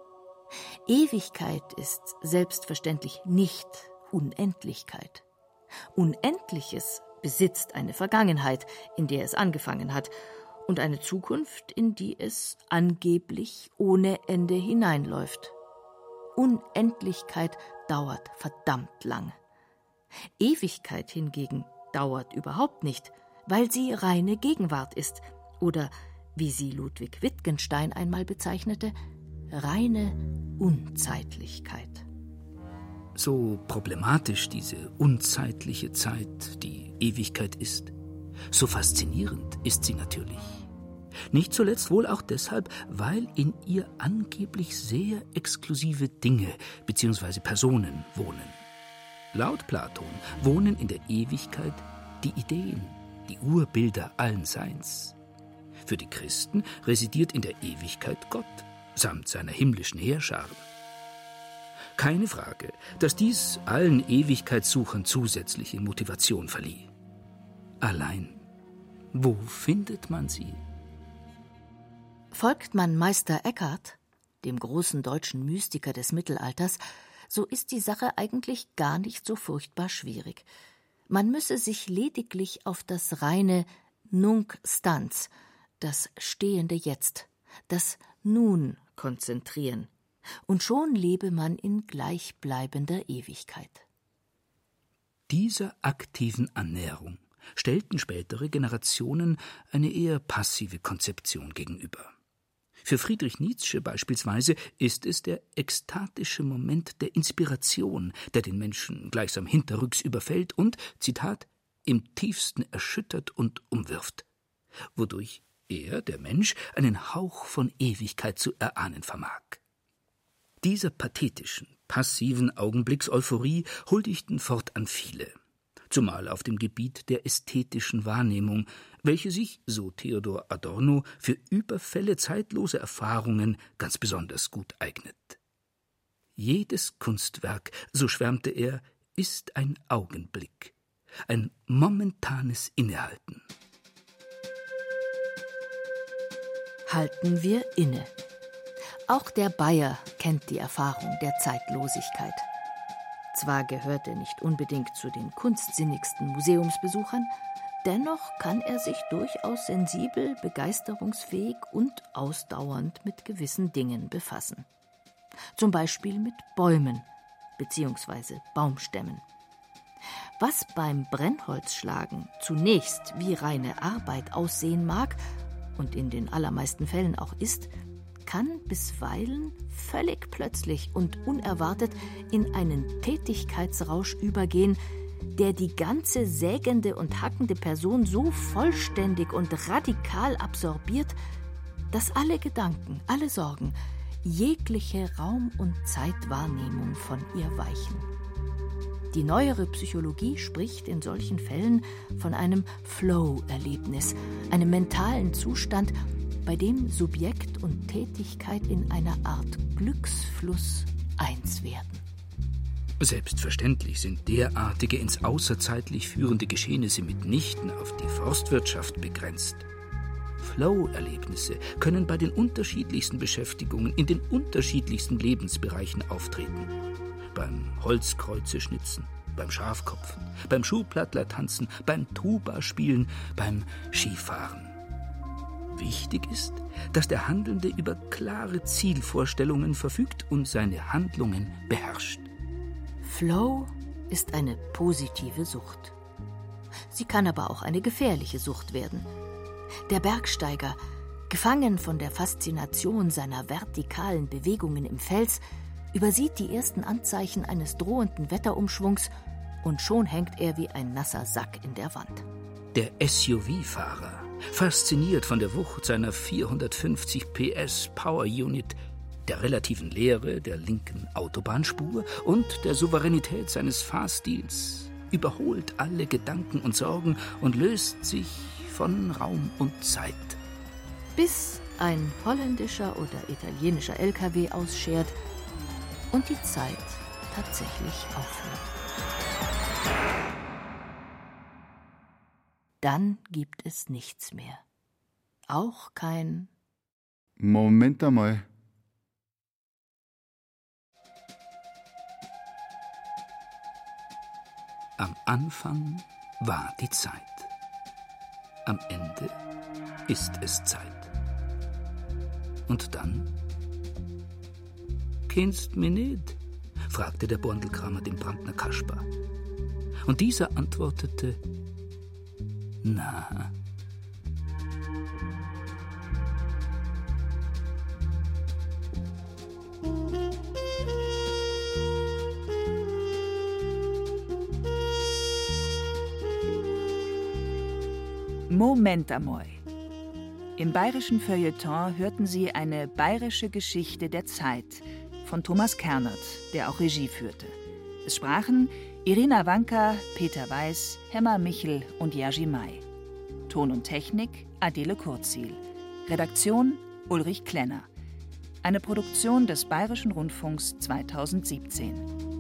Ewigkeit ist selbstverständlich nicht Unendlichkeit. Unendliches besitzt eine Vergangenheit, in der es angefangen hat, und eine Zukunft, in die es angeblich ohne Ende hineinläuft. Unendlichkeit dauert verdammt lang. Ewigkeit hingegen dauert überhaupt nicht, weil sie reine Gegenwart ist oder, wie sie Ludwig Wittgenstein einmal bezeichnete, reine Unzeitlichkeit. So problematisch diese unzeitliche Zeit, die Ewigkeit ist, so faszinierend ist sie natürlich. Nicht zuletzt wohl auch deshalb, weil in ihr angeblich sehr exklusive Dinge bzw. Personen wohnen. Laut Platon wohnen in der Ewigkeit die Ideen, die Urbilder allen Seins. Für die Christen residiert in der Ewigkeit Gott samt seiner himmlischen Heerscharen. Keine Frage, dass dies allen Ewigkeitssuchern zusätzliche Motivation verlieh. Allein, wo findet man sie? Folgt man Meister Eckhart, dem großen deutschen Mystiker des Mittelalters, so ist die Sache eigentlich gar nicht so furchtbar schwierig. Man müsse sich lediglich auf das reine Nunc stans, das stehende Jetzt, das Nun konzentrieren, und schon lebe man in gleichbleibender Ewigkeit. Dieser aktiven Annäherung stellten spätere Generationen eine eher passive Konzeption gegenüber. Für Friedrich Nietzsche beispielsweise ist es der ekstatische Moment der Inspiration, der den Menschen gleichsam hinterrücks überfällt und, Zitat, im tiefsten erschüttert und umwirft, wodurch er, der Mensch, einen Hauch von Ewigkeit zu erahnen vermag. Dieser pathetischen, passiven Augenblickseuphorie huldigten fortan viele, zumal auf dem Gebiet der ästhetischen Wahrnehmung, welche sich, so Theodor Adorno, für Überfälle zeitloser Erfahrungen ganz besonders gut eignet. Jedes Kunstwerk, so schwärmte er, ist ein Augenblick, ein momentanes Innehalten. Halten wir inne. Auch der Bayer kennt die Erfahrung der Zeitlosigkeit. Zwar gehört er nicht unbedingt zu den kunstsinnigsten Museumsbesuchern, dennoch kann er sich durchaus sensibel, begeisterungsfähig und ausdauernd mit gewissen Dingen befassen. Zum Beispiel mit Bäumen bzw. Baumstämmen. Was beim Brennholzschlagen zunächst wie reine Arbeit aussehen mag und in den allermeisten Fällen auch ist, kann bisweilen völlig plötzlich und unerwartet in einen Tätigkeitsrausch übergehen, der die ganze sägende und hackende Person so vollständig und radikal absorbiert, dass alle Gedanken, alle Sorgen, jegliche Raum- und Zeitwahrnehmung von ihr weichen. Die neuere Psychologie spricht in solchen Fällen von einem Flow-Erlebnis, einem mentalen Zustand, bei dem Subjekt und Tätigkeit in einer Art Glücksfluss eins werden. Selbstverständlich sind derartige ins Außerzeitlich führende Geschehnisse mitnichten auf die Forstwirtschaft begrenzt. Flow-Erlebnisse können bei den unterschiedlichsten Beschäftigungen in den unterschiedlichsten Lebensbereichen auftreten. Beim Holzkreuze schnitzen, beim Schafkopfen, beim Schuhplattler-Tanzen, beim Tuba-Spielen, beim Skifahren. Wichtig ist, dass der Handelnde über klare Zielvorstellungen verfügt und seine Handlungen beherrscht. Flow ist eine positive Sucht. Sie kann aber auch eine gefährliche Sucht werden. Der Bergsteiger, gefangen von der Faszination seiner vertikalen Bewegungen im Fels, übersieht die ersten Anzeichen eines drohenden Wetterumschwungs und schon hängt er wie ein nasser Sack in der Wand. Der SUV-Fahrer, fasziniert von der Wucht seiner 450 PS Power Unit, der relativen Leere der linken Autobahnspur und der Souveränität seines Fahrstils, überholt alle Gedanken und Sorgen und löst sich von Raum und Zeit. Bis ein holländischer oder italienischer LKW ausschert und die Zeit tatsächlich aufhört. Dann gibt es nichts mehr. Auch kein Moment einmal. Am Anfang war die Zeit. Am Ende ist es Zeit. Und dann? Kennst mich nicht? Fragte der Borndelkramer den Brandner Kaspar. Und dieser antwortete: Na. Moment einmal. Im bayerischen Feuilleton hörten Sie eine bayerische Geschichte der Zeit von Thomas Kernert, der auch Regie führte. Es sprachen Irina Wanka, Peter Weiß, Hemmer Michel und Jerzy May. Ton und Technik Adele Kurzil. Redaktion Ulrich Klenner. Eine Produktion des Bayerischen Rundfunks 2017.